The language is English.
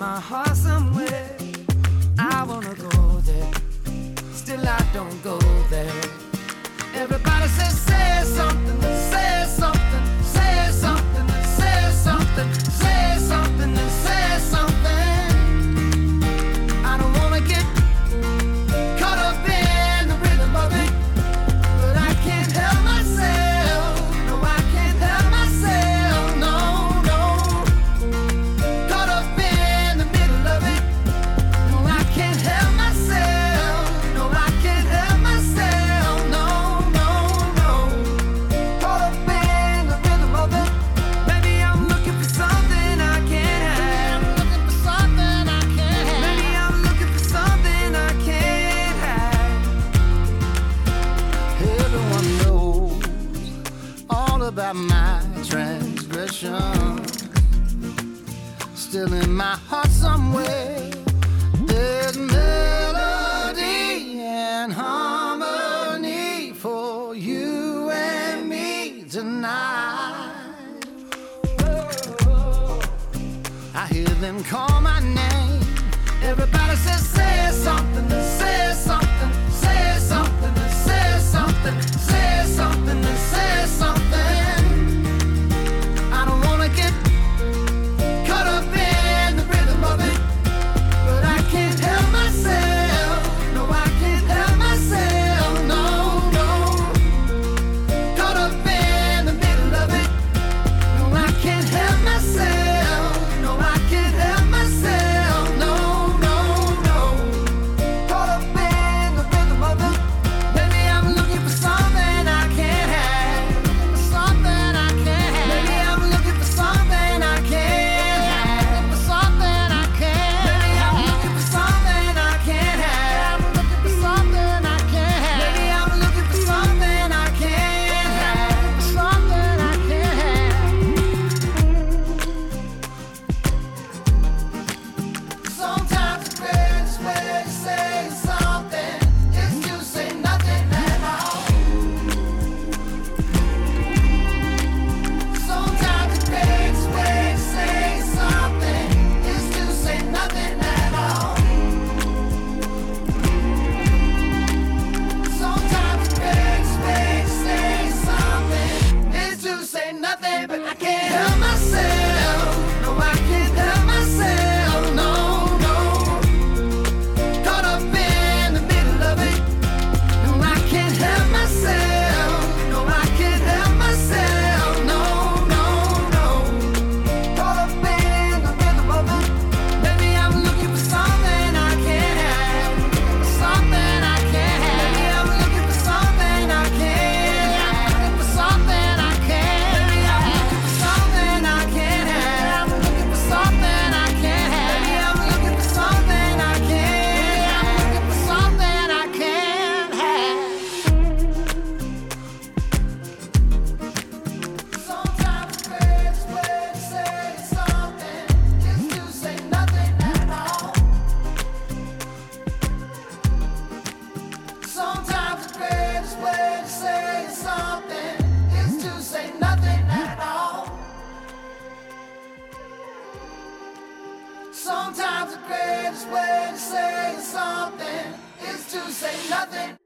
my heart somewhere. I wanna go there, still I don't go there. Everybody says, say something, say something, say something, say something, say something, and say something. I don't wanna get caught up in the rhythm of it, but I can't help myself. No, I can't help myself. No, no. Caught up in the middle of it. No, I can't help myself. No, I can't help myself. No, no, no. Caught up in the rhythm of it. Maybe I'm looking for something I can't have. I'm looking for something I can't have. Maybe I'm looking for something I can't have. Everyone knows all about my transgression. Still in my heart somewhere, there's melody and harmony for you and me tonight. I hear them call my name. Everybody says, say something, say something, say something, say something, say something, say something. I don't wanna get caught up in the rhythm of it, but I can't help myself. No, I can't help myself. No, no. Caught up in the middle of it. No, I can't help myself. No, I can't help myself. No, no, no. Caught up in the rhythm of it. Maybe I'm looking for something I can't have. Something I can't have. Maybe I'm looking for something I can't have. Something I can't. Maybe I'm looking for something I can't have. Looking for something I can't have. Maybe I'm looking for something I can't have. Something I can't have. Sometimes the greatest way to say something is to say nothing at all. Sometimes the greatest way to say something is to say nothing at all. Sometimes the greatest way to say something is to say nothing, but I can't help myself. No, I can't help myself. No, no. Caught up in the middle of it. No, I can't help myself. No, I can't help myself. No, no, no. Caught up in the rhythm of it. Maybe I'm looking for something I can't have. Something I can't have. Maybe I'm looking for something I can't have. Looking for something I can't. Maybe I'm looking for something I can't have. Looking for something I can't have. Maybe I'm looking for something I can't have. Looking for something I can't have. Sometimes the greatest way to say something is to say nothing at all. Sometimes the greatest way to say something is to say nothing at all. Sometimes the greatest way to say something is to say nothing.